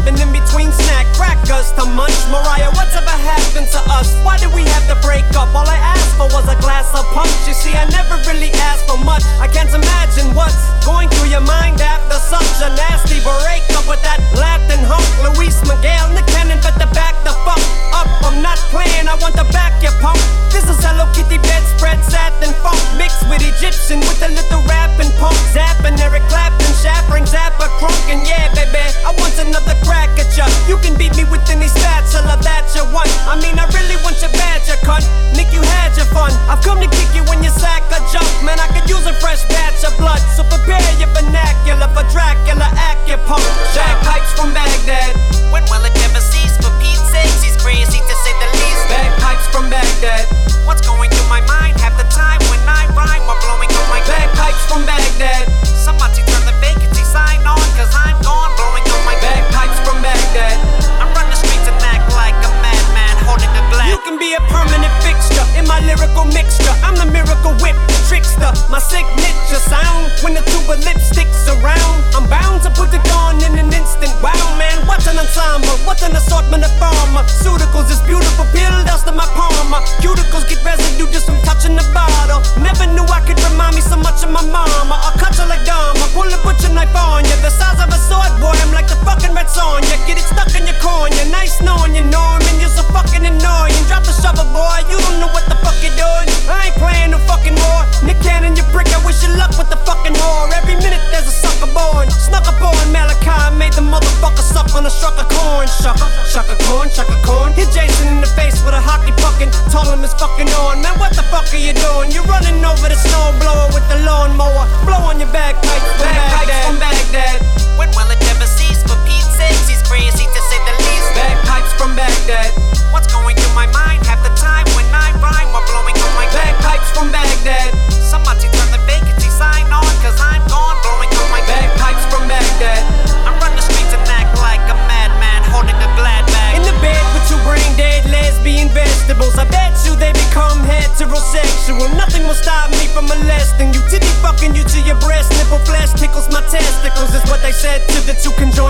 and in between snack crackers to munch. Mariah, what's ever happened to us? Why did we have to break up? All I asked for was a glass of punch. You see, I never really asked for much. I can't imagine what's going through your mind after such a nasty breakup with that Latin hunk. Luis Miguel, Nick Cannon, better back the fuck up. I'm not playing, I want to back your punk. This is Hello Kitty bedspread, satin funk mixed with Egyptian with a little rapping punk. Zapping Eric Clapton, Shaffring, Zappa, Crunk, and yeah, baby, I want another crack at ya. You can beat me with any spatula that you want. I mean, I really want your badge, you cunt. Nick, you had your fun. I've come to kick you when you sack a jump. Man, I could use a fresh batch of blood. So prepare your vernacular for Dracula, Acupunk. Bagpipes from Baghdad. When will it ever cease? For Pete's sakes, he's crazy to say the least. Bagpipes from Baghdad. What's going through my mind half the time when I rhyme while blowing up my Bagpipes from Baghdad. Somebody turn the vacancy sign on, cause I'm gone blowing up my Bagpipes from Baghdad. I run the streets and act like a madman holding a glass. You can be a permanent fixture in my lyrical mixture. I'm the miracle whip, the trickster. My signature sound when the tuba lipstick's around. I'm bound to put it on in an instant. Wow, man, what's an ensemble? What's an assortment of pharmaceuticals? This beautiful pill dust in my palm. Cuticles get residue just from touching the bottle. Never knew I could remind me so much of my mama. I'll cut you like Dharma, pull a butcher knife on you. The size of a sword, boy, I'm like the fucking Red Sonja. Get it stuck in your cornea. Nice knowing you, Norman. You're so fucking annoying. Drop the shovel, boy. You don't know what the fuck you're doing. I ain't playing no fucking more. Nick Cannon, you prick. I wish you luck with the fucking whore. Every minute there's a sucker born. Snuck up on Malachi, made the motherfucker suck on a struck of corn. Shuck a corn, shuck a corn. Hit Jason in the face with a hockey puckin'. Told him it's fucking on. Man, what the fuck are you doing? You're running over the snowblower with the lawnmower. Blow on your bagpipes from Baghdad. When will it ever cease? For Pete's sakes, he's crazy to say the least. Bagpipes from Baghdad. What's going through my mind half the time when I rhyme while blowing up my Bagpipes from Baghdad. Somebody turn the vacancy sign on, cause I'm gone blowing up my Bagpipes from Baghdad. I run the streets and act like a madman holding a glad bag. In the bed with two brain dead lesbian vegetables. I bet you they become heterosexual. Nothing will stop me from molesting you. Titty fucking you to your breast. Nipple flesh tickles my testicles. Is what they said to the two conjoined